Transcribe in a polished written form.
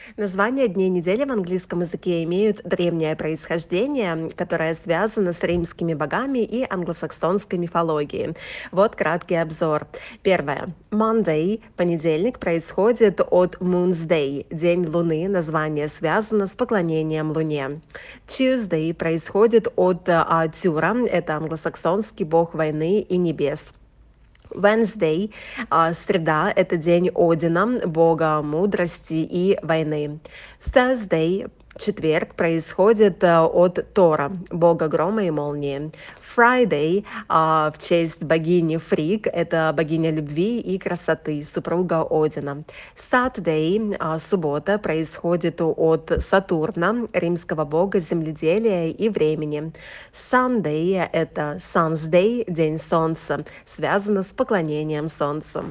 Названия дней недели в английском языке имеют древнее происхождение, которое связано с римскими богами и англосаксонской мифологией. Вот краткий обзор. Первое. Monday, понедельник, происходит от Moon's Day, день Луны, название связано с поклонением Луне. Tuesday происходит от Тюра, это англосаксонский бог войны и небес. Wednesday, среда, это день Одина, бога мудрости и войны. Thursday, четверг, происходит от Тора, бога грома и молнии. Friday, в честь богини Фриг, это богиня любви и красоты, супруга Одина. Saturday, суббота, происходит от Сатурна, римского бога земледелия и времени. Sunday, это Sun's Day, день солнца, связано с поклонением солнцу.